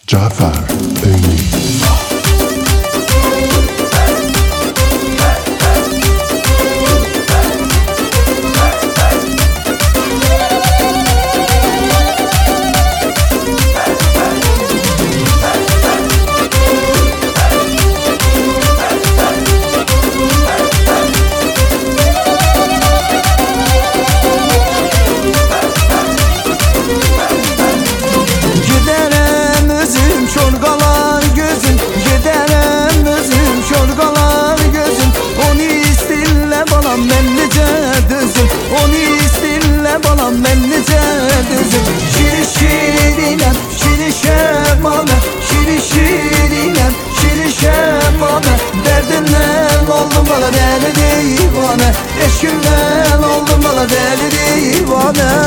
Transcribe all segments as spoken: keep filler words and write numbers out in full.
Cafer Öngü. Şirin şirinem, şirin şemame, şirin şirinem, şirin şemame. Derdinden oldum bana deli divane, eşkimden oldum bana deli divane.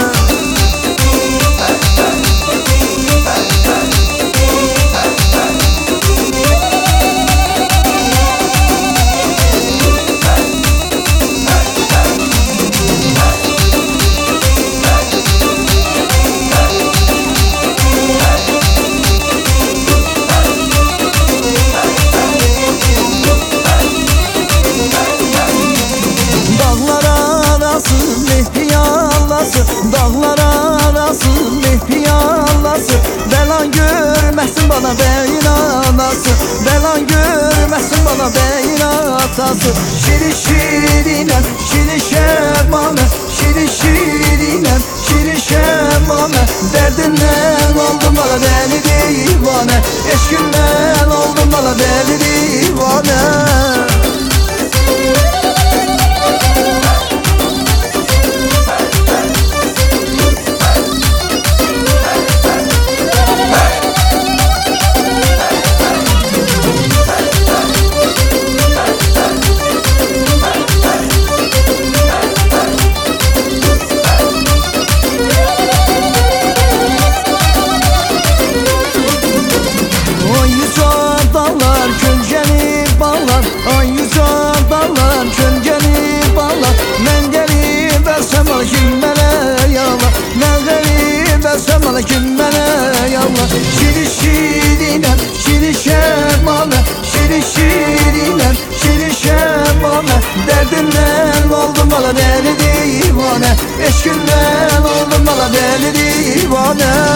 Dağlar arası mehdi anası, belan görməsin bana beyin anası, belan görməsin bana beyin atası. Şirin şirinem, şirin şemame, şirin şirinem, şirin şemame. Derdinden oldum bana deli divane, eşkimden oldum bana deli divane. Kim bana yallah. Şirin şirinem, şirin şemame, şirin şirinem, şirin şemame. Derdinden oldum bana deli divane, eşkimden oldum bana deli divane.